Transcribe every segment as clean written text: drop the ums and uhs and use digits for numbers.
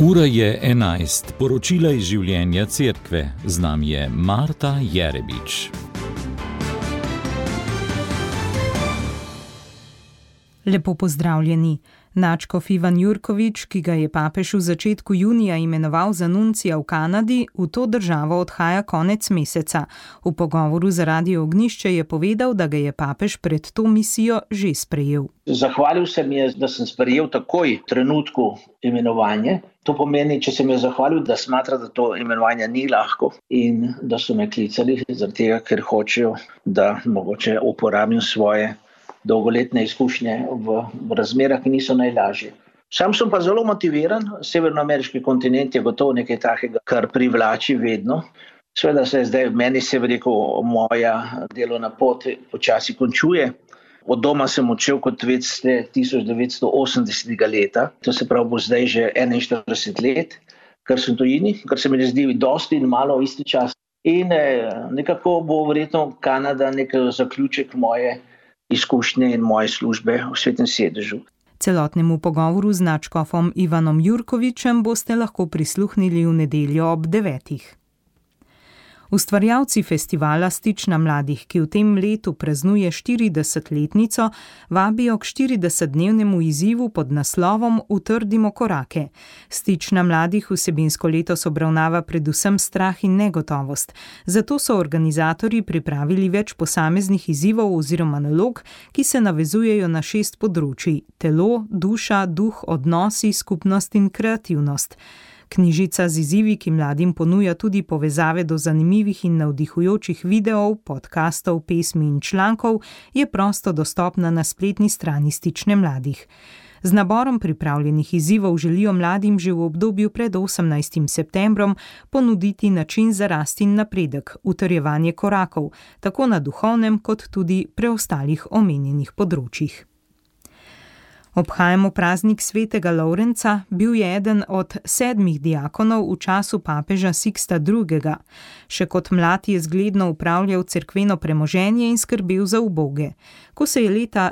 Ura je 11, poročila iz življenja cerkve. Z nami je Marta Jerebič. Lepo pozdravljeni. Nadškof Ivan Jurkovič, ki ga je papež v začetku junija imenoval za nuncija v Kanadi, v to državo odhaja konec meseca. V pogovoru za Radio Ognjišče je povedal, da ga je papež pred to misijo že sprejel. Zahvalil se mi je, da sem sprejel takoj v trenutku imenovanje. To pomeni, če se mi je zahvalil, da smatra, da to imenovanje ni lahko in da so me klicali zaradi tega, ker hočejo, da mogoče uporabim svoje dolgoletne izkušnje v razmerah, ki niso najlažje. Sam sem pa zelo motiviran, severnoameriški kontinent je gotovo nekaj takega, kar privlači vedno. Seveda se zdaj meni moja delovna pot počasi končuje. Od doma sem odšel, kot veste, 1980. leta, to se pravi bo zdaj že 41 let, kar sem tujini, kar se mi ne zdi dosti in malo v isti čas. In nekako bo verjetno Kanada nek zaključek moje izkušnje in moje službe v Svetem sedežu. Celotnemu pogovoru z nadškofom Ivanom Jurkovičem boste lahko prisluhnili v nedeljo ob 9. Ustvarjalci festivala Stična mladih, ki v tem letu praznuje 40-letnico, vabijo k 40-dnevnemu izzivu pod naslovom Utrdimo korake. Stična mladih vsebinsko letos obravnava predvsem strah in negotovost. Zato so organizatorji pripravili več posameznih izzivov oziroma nalog, ki se navezujejo na 6 področij: telo, duša, duh, odnosi, skupnost in kreativnost. Knjižica z izzivi, ki mladim ponuja tudi povezave do zanimivih in navdihujočih videov, podcastov, pesmi in člankov, je prosto dostopna na spletni strani Stične mladih. Z naborom pripravljenih izzivov želijo mladim že v obdobju pred 18. septembrom ponuditi način za rast in napredek, utrjevanje korakov, tako na duhovnem kot tudi preostalih omenjenih področjih. Obhajamo praznik svetega Lovrenca, bil je eden od 7 diakonov v času papeža Siksta II. Še kot mlad je zgledno upravljal cerkveno premoženje in skrbel za uboge. Ko se je leta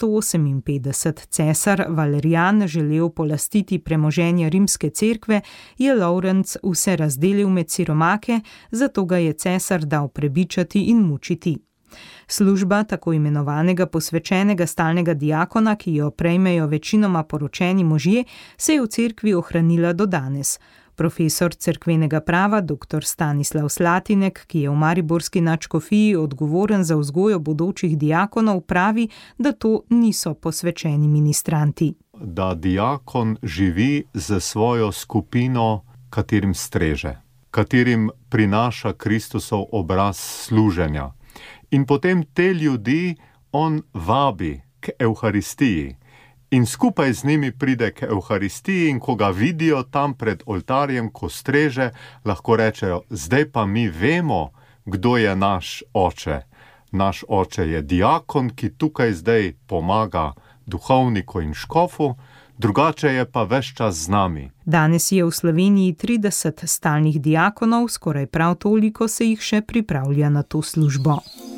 258 cesar Valerijan želel polastiti premoženje rimske cerkve, je Lovrenc vse razdelil med siromake, zato ga je cesar dal prebičati in mučiti. Služba tako imenovanega posvečenega stalnega diakona, ki jo prejmejo večinoma poročeni možje, se je v cerkvi ohranila do danes. Profesor cerkvenega prava dr. Stanislav Slatinek, ki je v mariborski nadškofiji odgovoren za vzgojo bodočih diakonov, pravi, da to niso posvečeni ministranti. Da diakon živi za svojo skupino, katerim streže, katerim prinaša Kristusov obraz služenja. In potem te ljudi on vabi k Evharistiji in skupaj z njimi pride k Evharistiji in ko ga vidijo tam pred oltarjem, ko streže, lahko rečejo, zdaj pa mi vemo, kdo je naš oče. Naš oče je diakon, ki tukaj zdaj pomaga duhovniku in škofu, drugače je pa ves čas z nami. Danes je v Sloveniji 30 stalnih diakonov, skoraj prav toliko se jih še pripravlja na to službo.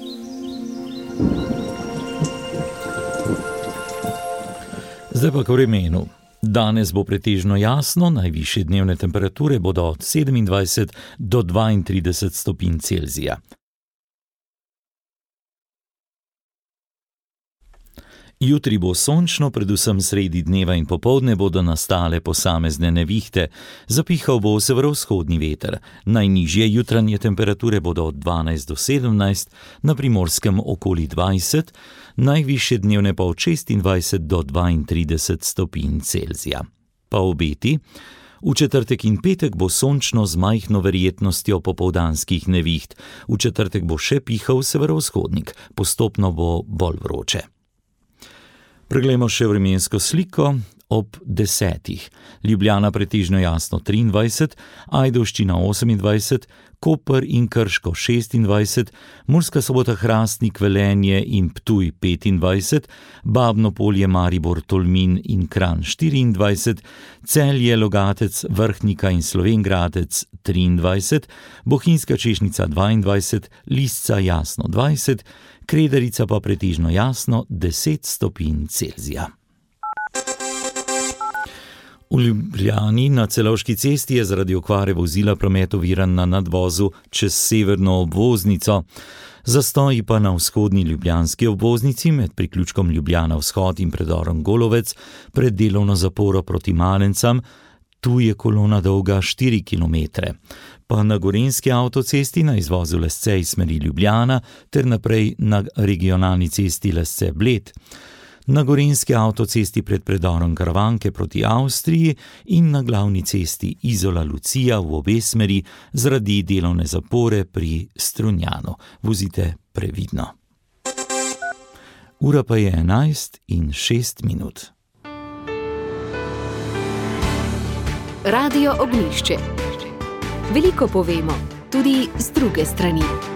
Zdaj pa k vremenu. Danes bo pretežno jasno, najvišje dnevne temperature bodo od 27 do 32 stopinj Celzija. Jutri bo sončno, predvsem sredi dneva in popoldne bodo nastale posamezne nevihte. Zapihal bo severovzhodni veter. Najnižje jutranje temperature bodo od 12 do 17, na Primorskem okoli 20, najvišje dnevne pa od 26 do 32 stopinj Celzija. Pa obeti. V četrtek in petek bo sončno z majhno verjetnostjo popoldanskih neviht. V četrtek bo še pihal severovzhodnik, postopno bo bolj vroče. Preglejmo še vremensko sliko ob 10. Ljubljana pretežno jasno 23, Ajdovščina 28, Koper in Krško 26, Murska Sobota, Hrastnik, Velenje in Ptuj 25, Babno Polje, Maribor, Tolmin in Kranj 24, Celje, Logatec, Vrhnika in Slovenj Gradec 23, Bohinjska Češnica 22, Lisca jasno 20, Kredarica pa pretežno jasno 10 stopinj Celzija. V Ljubljani na Celovški cesti je zaradi okvare vozila promet oviran na nadvozu čez severno obvoznico. Zastoji pa na vzhodni ljubljanski obvoznici med priključkom Ljubljana vzhod in predorom Golovec pred delovno zaporo proti Malencam. Tu je kolona dolga 4 km. Pa na Gorenjski avtocesti na izvozu Lesce iz smeri Ljubljana ter naprej na regionalni cesti Lesce-Bled. Na Gorenjski avtocesti pred predorom Karavanke proti Avstriji in na glavni cesti Izola-Lucija v obe smeri zaradi delovne zapore pri Strunjanu. Vozite previdno. Ura pa je 11:06. Radio Ognjišče. Veliko povemo, tudi z druge strani.